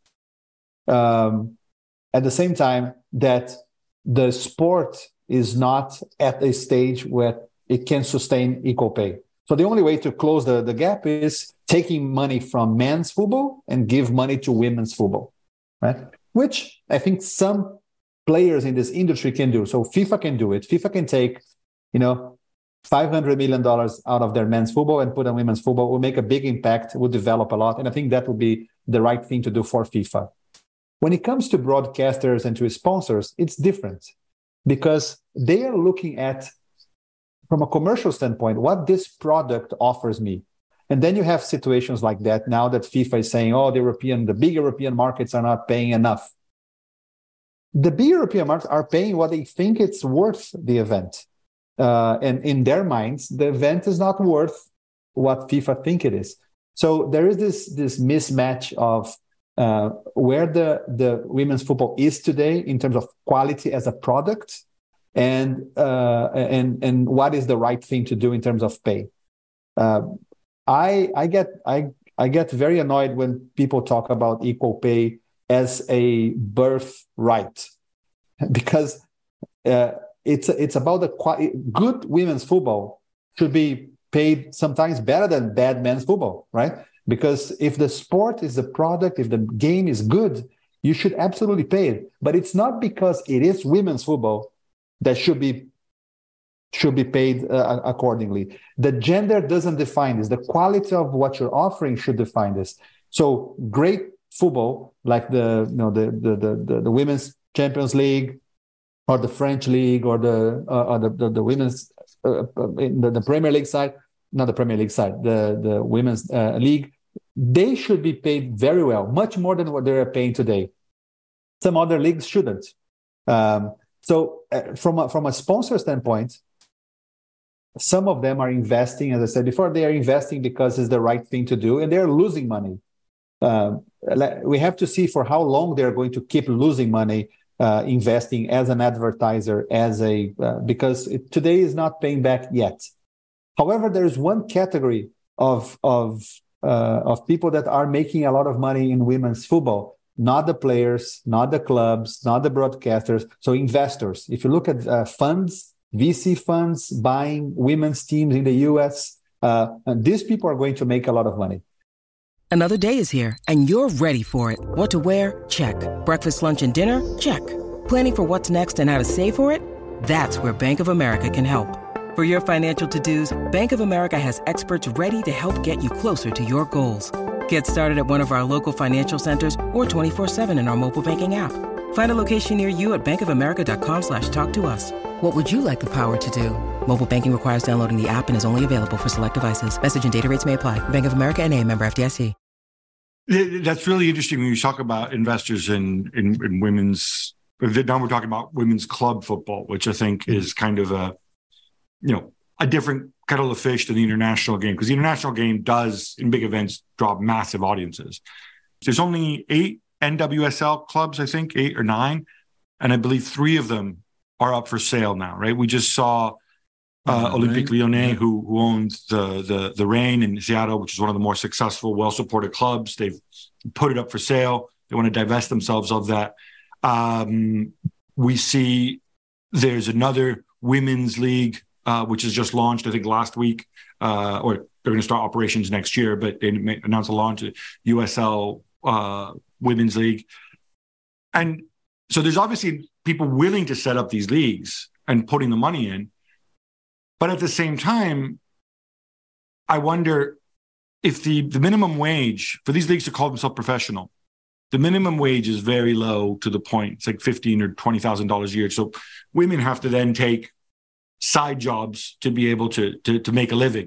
Um, at the same time that the sport is not at a stage where it can sustain equal pay. So the only way to close the, the gap is taking money from men's football and give money to women's football, right? Which I think some players in this industry can do. So FIFA can do it. FIFA can take, you know, five hundred million dollars out of their men's football and put on women's football. Will make a big impact, will develop a lot. And I think that would be the right thing to do for FIFA. When it comes to broadcasters and to sponsors, it's different, because they are looking at, from a commercial standpoint, what this product offers me. And then you have situations like that now that FIFA is saying, oh, the European, the big European markets are not paying enough. The big European markets are paying what they think it's worth the event. Uh, and in their minds, the event is not worth what FIFA think it is. So there is this, this mismatch of Uh, where the, the women's football is today in terms of quality as a product, and uh, and and what is the right thing to do in terms of pay. Uh, I I get I I get very annoyed when people talk about equal pay as a birthright, because uh, it's it's about the quali- good women's football should be paid sometimes better than bad men's football, right? Because if the sport is the product, if the game is good, you should absolutely pay it. But it's not because it is women's football that should be should be paid uh, accordingly. The gender doesn't define this. The quality of what you're offering should define this. So great football, like the you know the the the, the Women's Champions League, or the French League, or the uh, or the, the the women's uh, in the, the Premier League side, not the Premier League side, the the Women's uh, League, they should be paid very well, much more than what they're paying today. Some other leagues shouldn't. Um, so uh, from a, from a sponsor standpoint, some of them are investing, as I said before, they are investing because it's the right thing to do, and they're losing money. Um, we have to see for how long they're going to keep losing money uh, investing as an advertiser, as a uh, because it, today is not paying back yet. However, there's one category of of uh, of people that are making a lot of money in women's football. Not the players, not the clubs, not the broadcasters. So investors. If you look at uh, funds, V C funds buying women's teams in the U S, uh, and these people are going to make a lot of money. Another day is here, and you're ready for it. What to wear? Check. Breakfast, lunch, and dinner? Check. Planning for what's next and how to save for it? That's where Bank of America can help. For your financial to-dos, Bank of America has experts ready to help get you closer to your goals. Get started at one of our local financial centers or twenty-four seven in our mobile banking app. Find a location near you at bankofamerica.com slash talk to us. What would you like the power to do? Mobile banking requires downloading the app and is only available for select devices. Message and data rates may apply. Bank of America N A, member F D I C. That's really interesting when you talk about investors in, in, in women's, now we're talking about women's club football, which I think is kind of a, you know, a different kettle of fish than the international game, because the international game does, in big events, draw massive audiences. There's only eight N W S L clubs, I think, eight or nine, and I believe three of them are up for sale now, right? We just saw uh, oh, Olympique right. Lyonnais, yeah. who, who owns the, the, the Reign in Seattle, which is one of the more successful, well-supported clubs. They've put it up for sale. They want to divest themselves of that. Um, we see there's another women's league, Uh, which has just launched, I think, last week, uh, or they're going to start operations next year, but they announced a launch of U S L uh, Women's League. And so there's obviously people willing to set up these leagues and putting the money in. But at the same time, I wonder if the, the minimum wage for these leagues to call themselves professional, the minimum wage is very low to the point. It's like fifteen thousand dollars or twenty thousand dollars a year. So women have to then take side jobs to be able to, to, to make a living.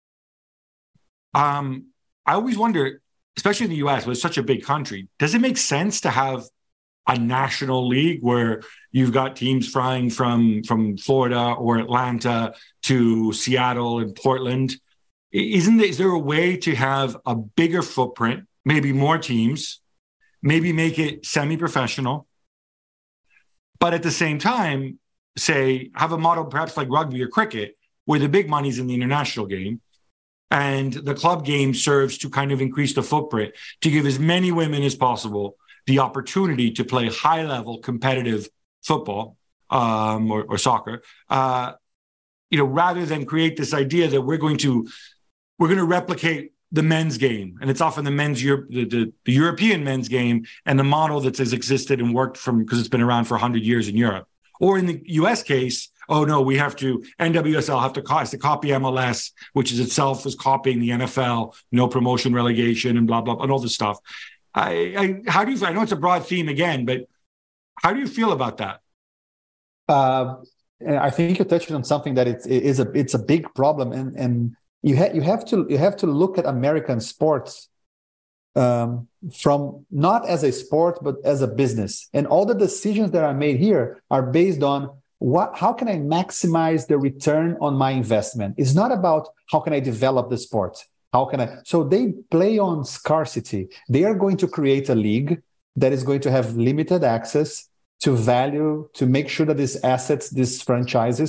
Um, I always wonder, especially in the U S, where it's such a big country, does it make sense to have a national league where you've got teams flying from, from Florida or Atlanta to Seattle and Portland? Isn't there, is there a way to have a bigger footprint, maybe more teams, maybe make it semi-professional, but at the same time, say, have a model perhaps like rugby or cricket, where the big money's in the international game, and the club game serves to kind of increase the footprint, to give as many women as possible the opportunity to play high-level competitive football um, or, or soccer, uh, you know, rather than create this idea that we're going to we're going to replicate the men's game, and it's often the men's Europe, the, the, the European men's game, and the model that has existed and worked from because it's been around for one hundred years in Europe. Or in the U S case, oh no, we have to, N W S L have to, has to copy M L S, which is itself is copying the N F L, no promotion, relegation, and blah, blah, blah, and all this stuff. I, I, how do you, I know it's a broad theme again, but how do you feel about that? Uh, I think you touched on something that it's, it is a, it's a big problem. And, and you, ha- you have to, you have to look at American sports um, from not as a sport, but as a business. And all the decisions that are made here are based on what, how can I maximize the return on my investment? It's not about how can I develop the sport? How can I? So they play on scarcity. They are going to create a league that is going to have limited access to value, to make sure that these assets, these franchises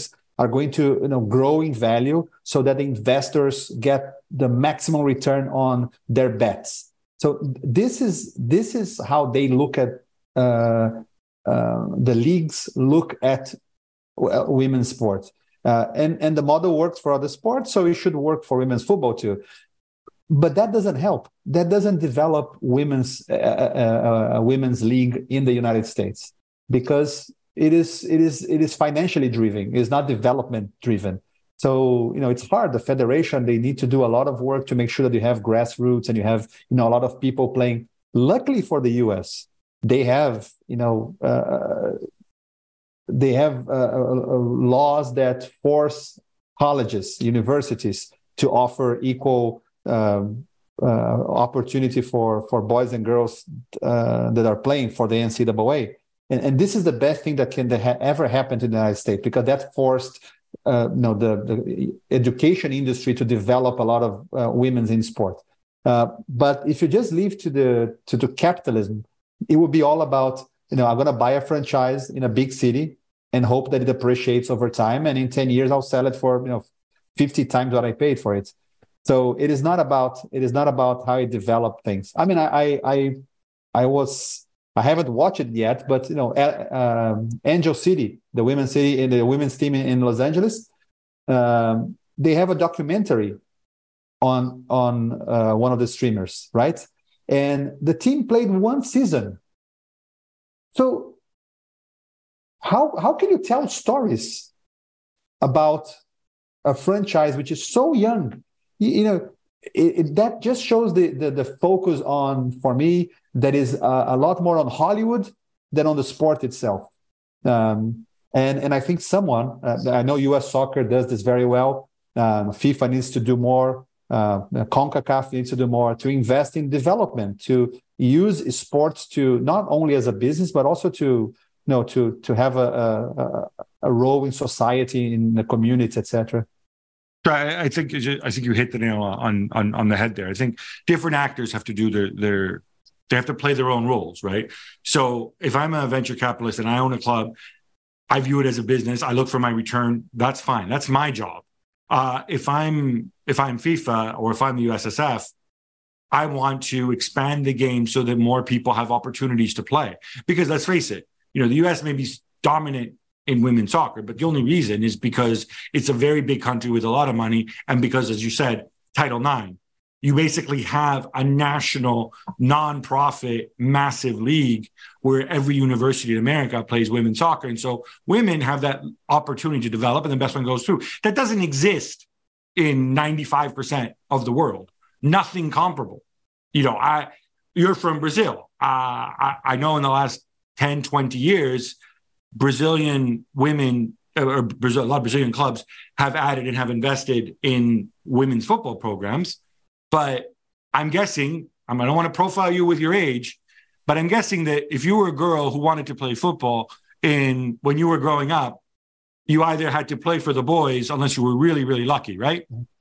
are going to, you know, grow in value so that the investors get the maximum return on their bets. So this is this is how they look at uh, uh, the leagues look at women's sports, uh, and and the model works for other sports, so it should work for women's football too. But that doesn't help. That doesn't develop women's uh, uh, uh, women's league in the United States, because it is it is it is financially driven. It's not development driven. So, you know, it's hard. The federation, they need to do a lot of work to make sure that you have grassroots and you have, you know, a lot of people playing. Luckily for the U S, they have, you know, uh, they have uh, uh, laws that force colleges, universities to offer equal um, uh, opportunity for, for boys and girls uh, that are playing for the N C double A. And, and this is the best thing that can ha- ever happen to the United States, because that forced Uh, no, the, the education industry to develop a lot of uh, women's in sport. Uh, but if you just leave to the to the capitalism, it would be all about, you know, I'm going to buy a franchise in a big city and hope that it appreciates over time, and in ten years I'll sell it for, you know, fifty times what I paid for it. So it is not about it is not about how you develop things. I mean, I I I, I was. I haven't watched it yet, but, you know, uh, Angel City, the women's city in the women's team in, in Los Angeles, um, they have a documentary on on uh, one of the streamers, right? And the team played one season. So how how can you tell stories about a franchise which is so young? You, you know, it, it, that just shows the, the the focus on, for me, that is a, a lot more on Hollywood than on the sport itself. Um, and, and I think someone, uh, I know U S Soccer does this very well. Um, FIFA needs to do more. Uh, CONCACAF needs to do more to invest in development, to use sports to not only as a business, but also to, you know, to, to have a, a, a role in society, in the community, et cetera. I, I think I think you hit the nail on, on, on the head there. I think different actors have to do their, their They have to play their own roles, right? So if I'm a venture capitalist and I own a club, I view it as a business. I look for my return. That's fine. That's my job. Uh, if I'm if I'm FIFA or if I'm the U S S F, I want to expand the game so that more people have opportunities to play. Because let's face it, you know, the U S may be dominant in women's soccer, but the only reason is because it's a very big country with a lot of money, and because, as you said, Title nine. You basically have a national, non-profit, massive league where every university in America plays women's soccer. And so women have that opportunity to develop, and the best one goes through. That doesn't exist in ninety-five percent of the world. Nothing comparable. You know, I you're from Brazil. Uh, I, I know in the last ten, twenty years, Brazilian women, or Brazil, a lot of Brazilian clubs have added and have invested in women's football programs. But I'm guessing, I don't want to profile you with your age, but I'm guessing that if you were a girl who wanted to play football in when you were growing up, you either had to play for the boys unless you were really, really lucky, right?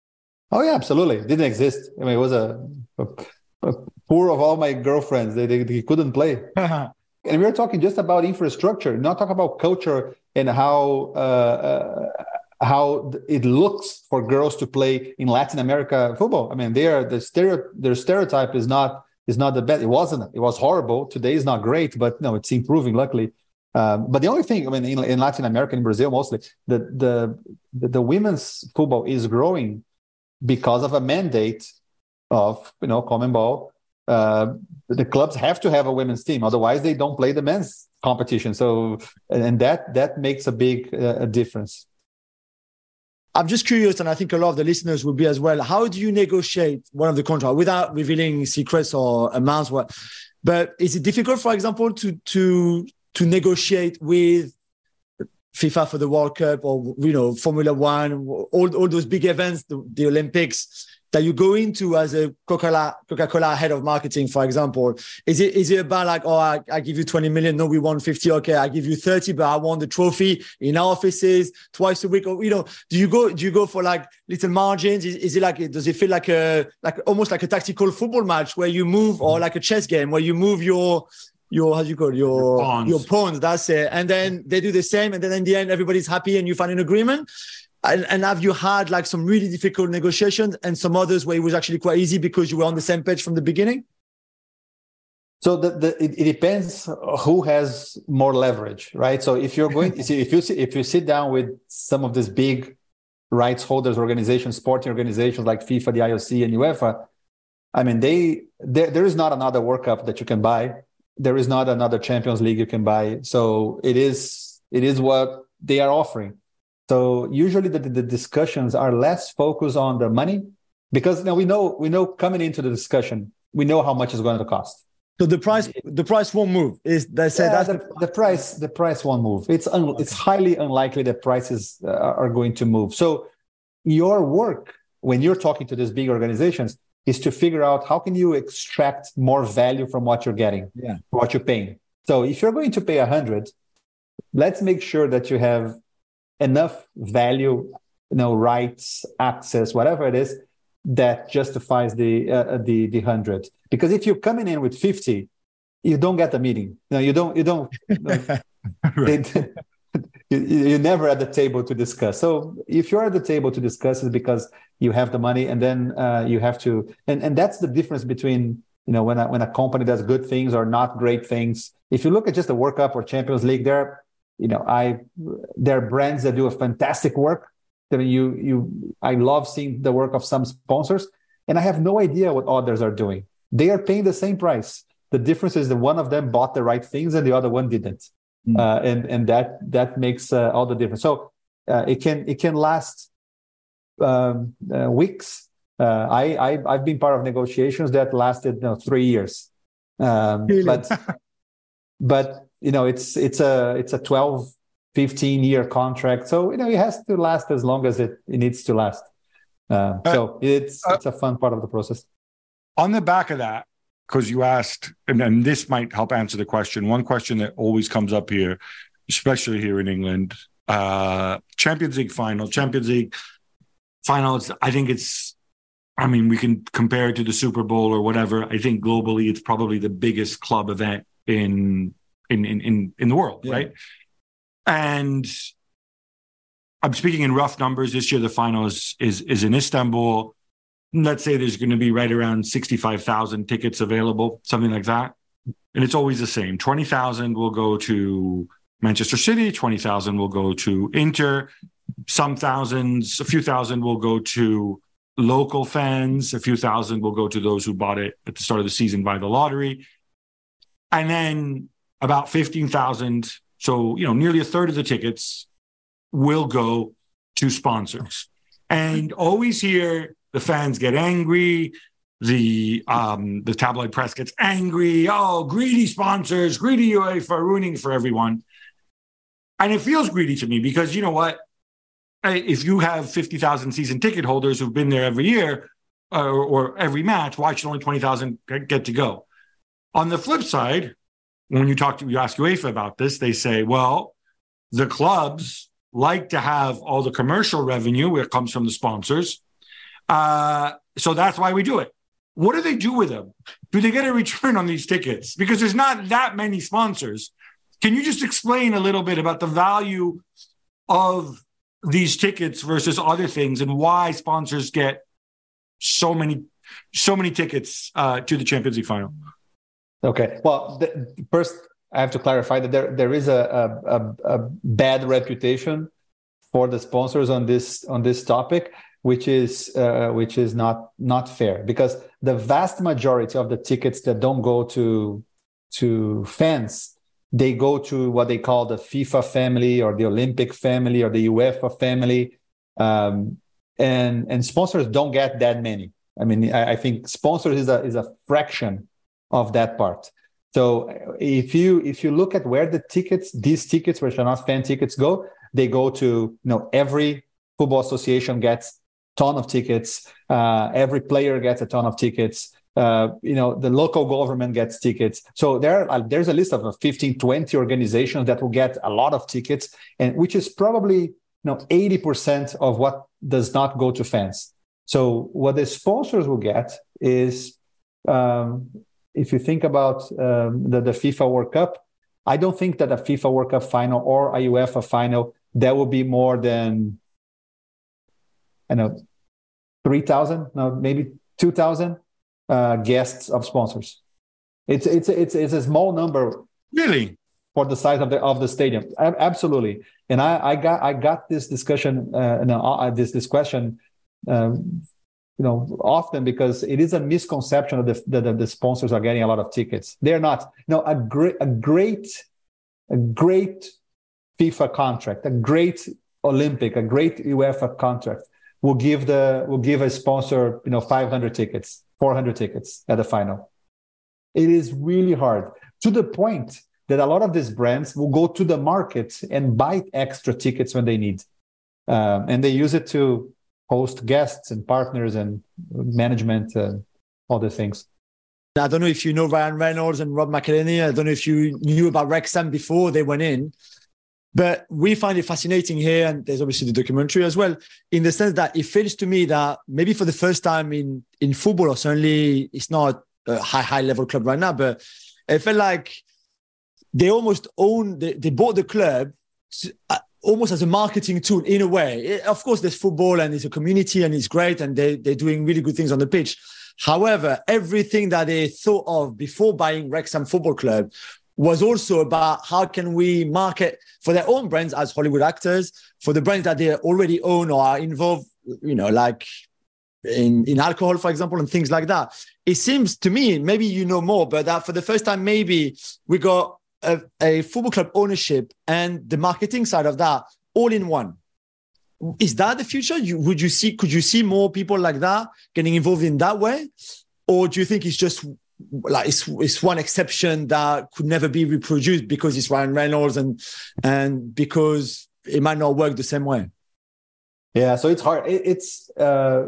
Oh, yeah, absolutely. It didn't exist. I mean, it was a, a, a poor of all my girlfriends. They, they, they couldn't play. And we were talking just about infrastructure, not talking about culture and how... Uh, uh, how it looks for girls to play in Latin America football. I mean, they are, the stereo, their stereotype is not is not the best. It wasn't. It was horrible. Today is not great, but no, it's improving, luckily. Um, but the only thing, I mean, in, in Latin America, in Brazil mostly, the, the the the women's football is growing because of a mandate of, you know, CONMEBOL. Uh, the clubs have to have a women's team, otherwise they don't play the men's competition. So, and that that makes a big uh, a difference. I'm just curious, and I think a lot of the listeners will be as well. How do you negotiate one of the contracts without revealing secrets or amounts? What, but is it difficult, for example, to to to negotiate with FIFA for the World Cup or, you know, Formula One, all all those big events, the, the Olympics, that you go into as a Coca-Cola, Coca-Cola head of marketing, for example? Is it is it about like, oh, I, I give you twenty million, no, we want fifty, okay, I give you thirty, but I want the trophy in our offices twice a week? Or, you know, do you go do you go for like little margins? Is, is it like, does it feel like a like almost like a tactical football match where you move, or like a chess game where you move your your how do you call it? your Your pawns. your pawns. That's it. And then they do the same, and then in the end, everybody's happy, and you find an agreement. And, and have you had like some really difficult negotiations and some others where it was actually quite easy because you were on the same page from the beginning? So the, the it, it depends who has more leverage, right? So if you're going, if you if you sit down with some of these big rights holders organizations, sporting organizations like FIFA, the I O C, and UEFA, I mean, they there, there is not another World Cup that you can buy. There is not another Champions League you can buy. So it is it is what they are offering. So usually the, the discussions are less focused on the money, because you know, we know we know coming into the discussion, we know how much it's going to cost. So the price the price won't move. Is they say yeah, that the, the price the price won't move. It's un, okay. It's highly unlikely that prices uh, are going to move. So your work when you're talking to these big organizations is to figure out how can you extract more value from what you're getting, yeah, what you're paying. So if you're going to pay a hundred, let's make sure that you have enough value, you know, rights, access, whatever it is, that justifies the uh, the the hundred. Because if you're coming in with fifty, you don't get the meeting. No, you don't. You don't. Right. they, you're never at the table to discuss. So if you're at the table to discuss, it's because you have the money, and then uh, you have to. And, and that's the difference between, you know, when a, when a company does good things or not great things. If you look at just the World Cup or Champions League, there, you know, I there are brands that do a fantastic work. I mean, you you I love seeing the work of some sponsors, and I have no idea what others are doing. They are paying the same price. The difference is that one of them bought the right things and the other one didn't. Mm. Uh, and and that that makes uh, all the difference. So uh, it can it can last um, uh, weeks. Uh, I, I I've been part of negotiations that lasted, you know, three years. Um, really? But but you know it's it's a it's a twelve, fifteen year contract. So you know it has to last as long as it, it needs to last. Uh, so it's uh, it's a fun part of the process. On the back of that, because you asked, and, and this might help answer the question, one question that always comes up here, especially here in England, uh, Champions League final, Champions League finals, I think it's, I mean, we can compare it to the Super Bowl or whatever. I think globally, it's probably the biggest club event in in in in, in the world, yeah. Right? And I'm speaking in rough numbers. This year, the final is is, is in Istanbul. Let's say there's going to be right around sixty-five thousand tickets available, something like that. And it's always the same. twenty thousand will go to Manchester City, twenty thousand will go to Inter, some thousands, a few thousand will go to local fans, a few thousand will go to those who bought it at the start of the season by the lottery. And then about fifteen thousand, so, you know, nearly a third of the tickets will go to sponsors. And always hear the fans get angry. The um, the tabloid press gets angry. Oh, greedy sponsors, greedy UEFA, ruining for everyone. And it feels greedy to me because, you know what? If you have fifty thousand season ticket holders who've been there every year uh, or every match, why should only twenty thousand get to go? On the flip side, when you talk to, you ask UEFA about this, they say, well, the clubs like to have all the commercial revenue where it comes from the sponsors. Uh, so that's why we do it. What do they do with them? Do they get a return on these tickets? Because there's not that many sponsors. Can you just explain a little bit about the value of these tickets versus other things and why sponsors get so many, so many tickets uh, to the Champions League final? Okay. Well, the, first I have to clarify that there there is a, a, a bad reputation for the sponsors on this on this topic, which is uh, which is not not fair, because the vast majority of the tickets that don't go to to fans, they go to what they call the FIFA family or the Olympic family or the UEFA family, um, and and sponsors don't get that many. I mean, I, I think sponsors is a is a fraction of that part. So if you if you look at where the tickets, these tickets, which are not fan tickets, go, they go to, you know, every football association gets ton of tickets. Uh, every player gets a ton of tickets. Uh, you know, the local government gets tickets. So there, uh, there's a list of fifteen, twenty organizations that will get a lot of tickets, and which is probably, you know, eighty percent of what does not go to fans. So what the sponsors will get is um, if you think about um, the, the FIFA World Cup, I don't think that a FIFA World Cup final or a UEFA final, that will be more than, I don't know, three thousand, no, maybe two thousand uh, guests of sponsors. It's, it's, it's, it's a small number. Really? For the size of the of the stadium, absolutely. And I, I got I got this discussion, uh, no, uh, this this question, um, you know, often, because it is a misconception of the, that the sponsors are getting a lot of tickets. They're not. No, a great a great a great FIFA contract, a great Olympic, a great UEFA contract will give the will give a sponsor, you know, five hundred tickets, four hundred tickets at the final. It is really hard, to the point that a lot of these brands will go to the market and buy extra tickets when they need. Um, and they use it to host guests and partners and management and all the things. I don't know if you know Ryan Reynolds and Rob McElhenney. I don't know if you knew about Wrexham before they went in. But we find it fascinating here, and there's obviously the documentary as well, in the sense that it feels to me that maybe for the first time in, in football, or certainly it's not a high, high level club right now, but it felt like they almost own, they, they bought the club to, uh, almost as a marketing tool in a way. It, of course, there's football and it's a community and it's great and they, they're doing really good things on the pitch. However, everything that they thought of before buying Wrexham Football Club was also about how can we market for their own brands as Hollywood actors, for the brands that they already own or are involved, you know, like in, in alcohol, for example, and things like that. It seems to me, maybe you know more, but that for the first time, maybe we got A, a football club ownership and the marketing side of that all in one. Is that the future? You, would you see, could you see more people like that getting involved in that way? Or do you think it's just like, it's, it's one exception that could never be reproduced because it's Ryan Reynolds and, and because it might not work the same way? Yeah. So it's hard. It, it's, uh,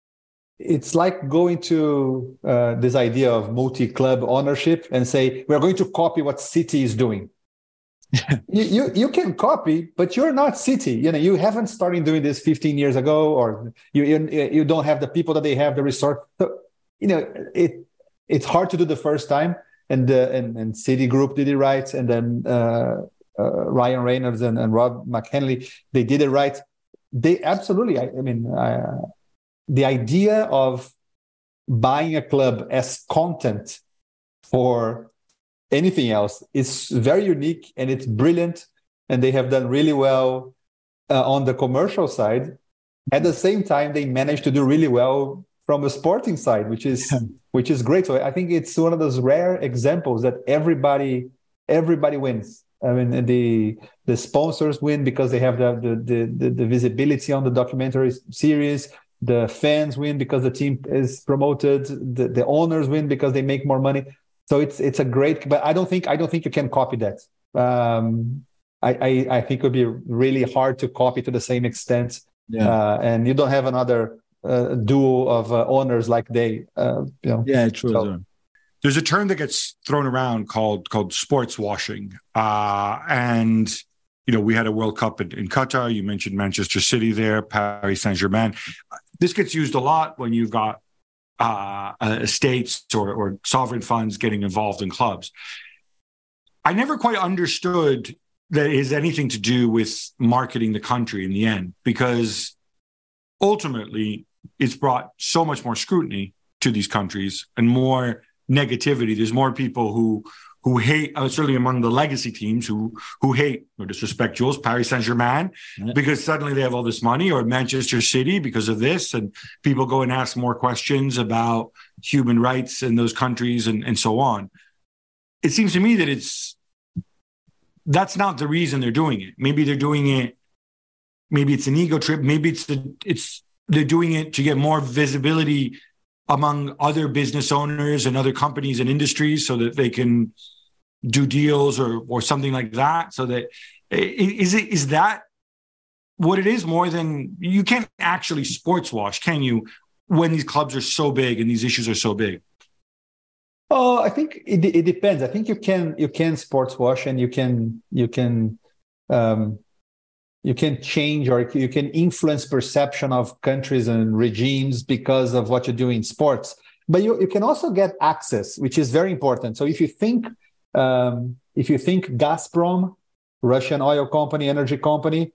It's like going to uh, this idea of multi-club ownership and say, we're going to copy what City is doing. you, you you can copy, but you're not City. You know, you haven't started doing this fifteen years ago, or you you, you don't have the people that they have, the resort. So, you know, it it's hard to do the first time. And uh, and, and City Group did it right. And then uh, uh, Ryan Reynolds and, and Rob McElhenney, they did it right. They absolutely, I, I mean, I, the idea of buying a club as content for anything else is very unique and it's brilliant. And they have done really well uh, on the commercial side. At the same time, they managed to do really well from a sporting side, which is which is great. So I think it's one of those rare examples that everybody everybody wins. I mean, the the sponsors win because they have the the the, the visibility on the documentary series. The fans win because the team is promoted. The, the owners win because they make more money. So it's it's a great. But I don't think I don't think you can copy that. Um, I, I I think it would be really hard to copy to the same extent. Yeah. Uh, and you don't have another uh, duo of uh, owners like they. Uh, you know. Yeah, true. So, there's a term that gets thrown around called called sports washing, uh, and. You know, we had a World Cup in, in Qatar. You mentioned Manchester City there, Paris Saint-Germain. This gets used a lot when you've got uh, uh, states or, or sovereign funds getting involved in clubs. I never quite understood that it has anything to do with marketing the country in the end, because ultimately it's brought so much more scrutiny to these countries and more negativity. There's more people who who hate, uh, certainly among the legacy teams, who who hate, no disrespect, Jules, Paris Saint-Germain, yeah. because suddenly they have all this money, or Manchester City because of this, and people go and ask more questions about human rights in those countries and, and so on. It seems to me that it's, that's not the reason they're doing it. Maybe they're doing it, maybe it's an ego trip, maybe it's the, it's they're doing it to get more visibility among other business owners and other companies and industries so that they can do deals or or something like that. So that is it is that what it is more than, you can't actually sports wash, can you, when these clubs are so big and these issues are so big? Oh, I think it, it depends. I think you can you can sports wash and you can you can um, you can change or you can influence perception of countries and regimes because of what you do in sports. but you, you can also get access, which is very important. So if you think um, if you think Gazprom, Russian oil company, energy company,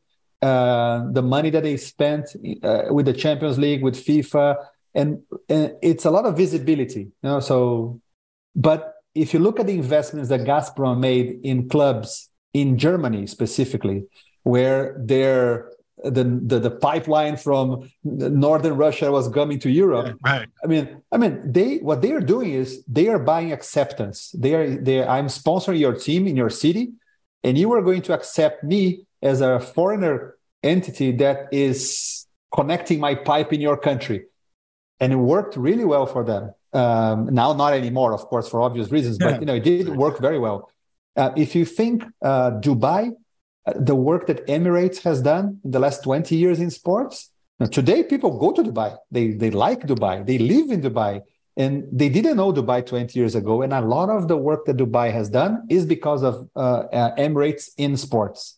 uh, the money that they spent uh, with the Champions League, with FIFA, and, and it's a lot of visibility, you know. So, but if you look at the investments that Gazprom made in clubs in Germany specifically, where they're The, the the pipeline from northern Russia was coming to Europe. Yeah, right. I mean, I mean, they what they are doing is they are buying acceptance. They are they. I'm sponsoring your team in your city, and you are going to accept me as a foreigner entity that is connecting my pipe in your country, and it worked really well for them. Um, now, not anymore, of course, for obvious reasons, but you know, it did work very well. Uh, if you think uh, Dubai. The work that Emirates has done in the last twenty years in sports. Now, today, people go to Dubai. They they like Dubai. They live in Dubai. And they didn't know Dubai twenty years ago. And a lot of the work that Dubai has done is because of uh, uh, Emirates in sports.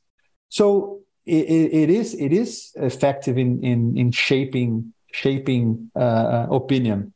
So it, it is it is effective in in, in shaping shaping uh, opinion.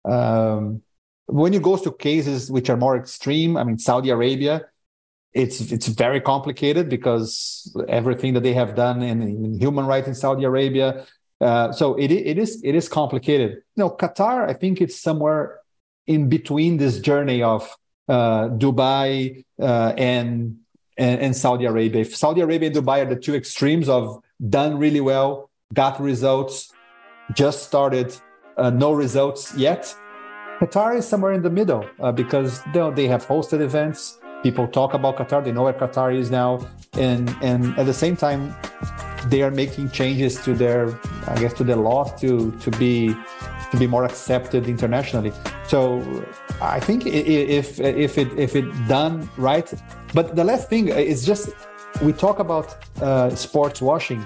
Um, when it goes to cases which are more extreme, I mean, Saudi Arabia, It's it's very complicated because everything that they have done in, in human rights in Saudi Arabia. Uh, so it it is it is complicated. You know, Qatar, I think it's somewhere in between this journey of uh, Dubai uh, and, and and Saudi Arabia. If Saudi Arabia and Dubai are the two extremes of done really well, got results, just started, uh, no results yet. Qatar is somewhere in the middle uh, because they they have hosted events. People talk about Qatar. They know where Qatar is now. And and at the same time, they are making changes to their, I guess, to their law to, to be to be more accepted internationally. So I think if if it if it done right. But the last thing is just, we talk about uh, sports washing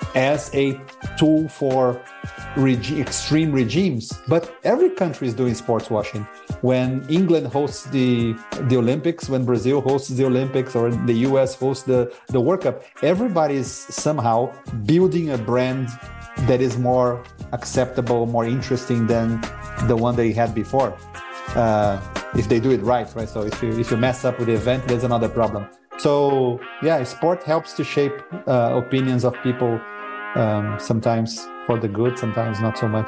as a tool for regi- extreme regimes, but every country is doing sports washing. When England hosts the the Olympics, when Brazil hosts the Olympics, or the U S hosts the, the World Cup, everybody is somehow building a brand that is more acceptable, more interesting than the one they had before. Uh, if they do it right, right? So if you if you mess up with the event, there's another problem. So yeah, sport helps to shape uh, opinions of people, um, sometimes for the good, sometimes not so much.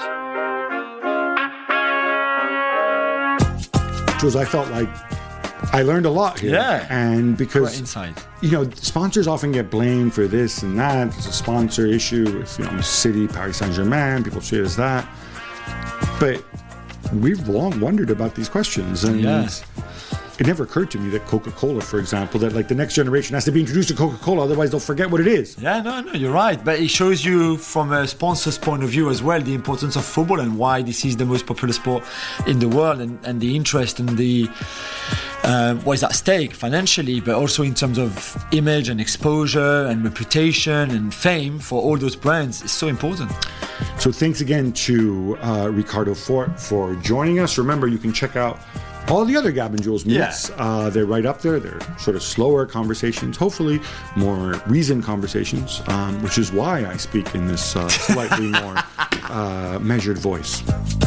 Jules, I felt like I learned a lot here. Yeah. And because, Great insight. you know, sponsors often get blamed for this and that. It's a sponsor issue with, you know, City, Paris Saint-Germain. People see it as that. But we've long wondered about these questions. And Yes. it never occurred to me that Coca-Cola, for example, that like the next generation has to be introduced to Coca-Cola, otherwise they'll forget what it is. Yeah, no, no, you're right. But it shows you from a sponsor's point of view as well the importance of football and why this is the most popular sport in the world, and, and the interest and the uh, what is at stake financially, but also in terms of image and exposure and reputation and fame for all those brands is so important. So thanks again to uh, Ricardo Fort for joining us. Remember, you can check out all the other Gab and Jules meets. Yeah. Uh, they're right up there. They're sort of slower conversations, hopefully more reasoned conversations, um, which is why I speak in this uh, slightly more uh, measured voice.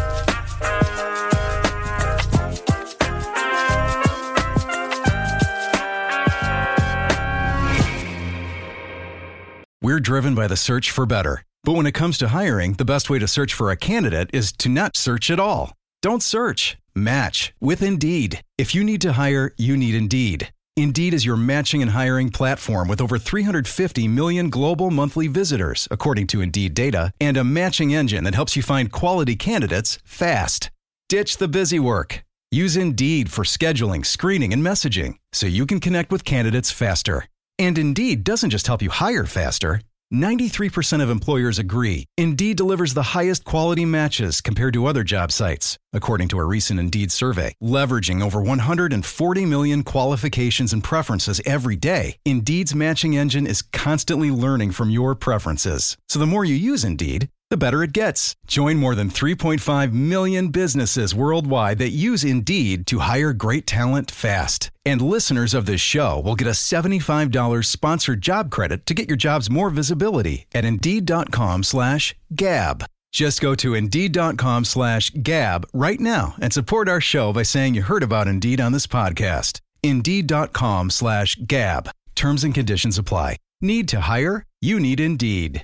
We're driven by the search for better. But when it comes to hiring, the best way to search for a candidate is to not search at all. Don't search. Match with Indeed. If you need to hire, you need Indeed. Indeed is your matching and hiring platform with over three hundred fifty million global monthly visitors, according to Indeed data, and a matching engine that helps you find quality candidates fast. Ditch the busy work. Use Indeed for scheduling, screening, and messaging so you can connect with candidates faster. And Indeed doesn't just help you hire faster. ninety-three percent of employers agree Indeed delivers the highest quality matches compared to other job sites, according to a recent Indeed survey. Leveraging over one hundred forty million qualifications and preferences every day, Indeed's matching engine is constantly learning from your preferences. So the more you use Indeed, the better it gets. Join more than three point five million businesses worldwide that use Indeed to hire great talent fast. And listeners of this show will get a seventy-five dollars sponsored job credit to get your jobs more visibility at Indeed.com slash Gab. Just go to Indeed.com slash Gab right now and support our show by saying you heard about Indeed on this podcast. Indeed.com slash Gab. Terms and conditions apply. Need to hire? You need Indeed.